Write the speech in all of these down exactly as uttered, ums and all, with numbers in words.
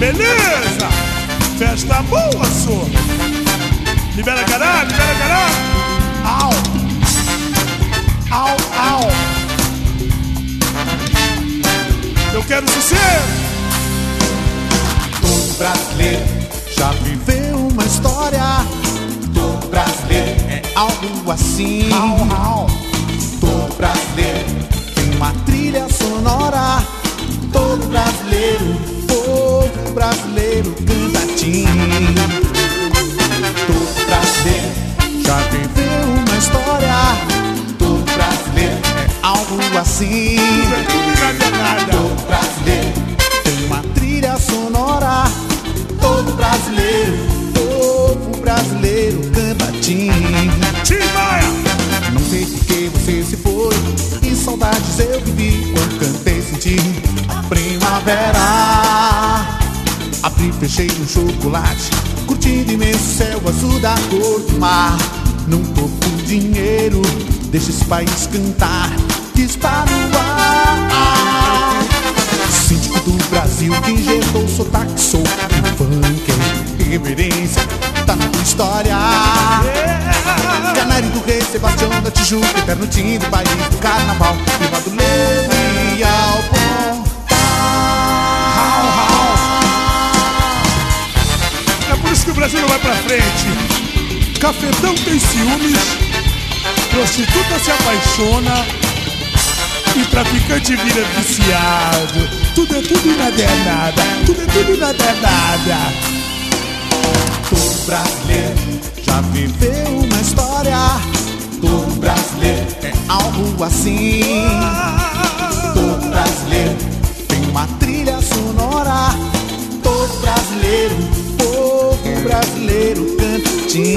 Beleza? Festa boa, só. Libera caralho, libera caralho. Au. Au, au. Eu quero sossego. Todo brasileiro já viveu uma história. Todo brasileiro é algo assim. Au, au. Todo brasileiro tem uma trilha sonora. Todo brasileiro, povo brasileiro canta tim. Todo brasileiro já viveu uma história. Todo brasileiro é algo assim. Todo brasileiro tem uma trilha sonora. Todo brasileiro, povo brasileiro canta tim. Tim Maia. Não sei por que você se foi, e saudades eu vivi quando cantei, senti a primavera. Abri, fechei um chocolate, curtindo imenso céu azul da cor do mar. Não tô por dinheiro, deixa esse país cantar, que está no ar. Síndico do Brasil que injetou sotaque, sou um funk, reverência, tá na tua história. Canário do Rei, Sebastião da Tijuca, eterno tim do país do carnaval, viva do leve e ao pontal. É por isso que o Brasil não vai pra frente. Cafetão tem ciúmes, prostituta se apaixona e traficante vira viciado. Tudo é tudo e nada é nada. Tudo é tudo e nada é nada. Todo brasileiro já viveu uma história. Todo brasileiro é algo assim. Todo brasileiro tem uma trilha sonora. Todo brasileiro, povo brasileiro canta tim.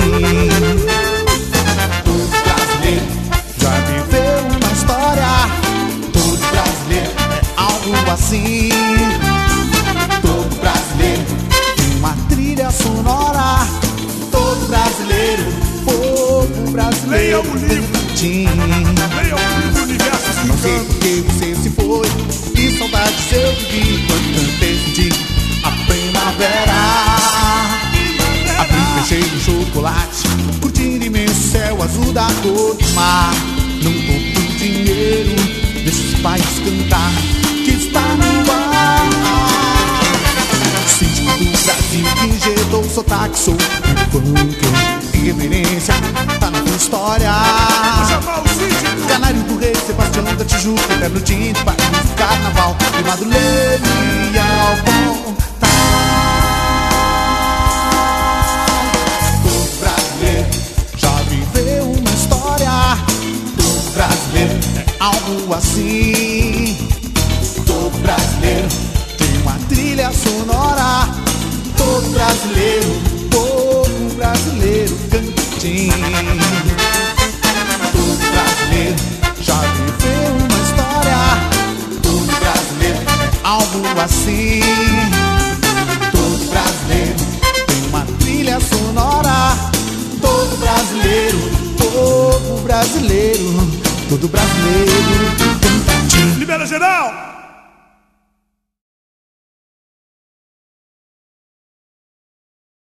Todo brasileiro já viveu uma história. Todo brasileiro é algo assim. Todo brasileiro tem uma trilha sonora. Todo brasileiro, povo brasileiro. Leia o livro. Tim. Leia o livro Universo de Não sei Encanto. por que você se foi, e saudades eu vivi quando cantei, senti a primavera. Abri, fechei um chocolate, curtindo imenso céu azul da cor do mar. Não tô por dinheiro, deixa os pais cantar, que está no ar. Síndico do Brasil que injetou o sotaque, sou um funk, reverência, tá na tua história. Chamar o síndico. Canário do Rei, Sebastião da Tijuca, eterno tim do país do carnaval, viva do leve e ao pontal. Todo brasileiro já viveu uma história. Todo brasileiro é algo assim. Todo brasileiro tem uma trilha sonora. Todo brasileiro, povo brasileiro canta tim. Todo brasileiro já viveu uma história. Todo brasileiro é algo assim. Todo brasileiro tem uma trilha sonora. Todo brasileiro, povo brasileiro, todo brasileiro canta tim. Libera geral.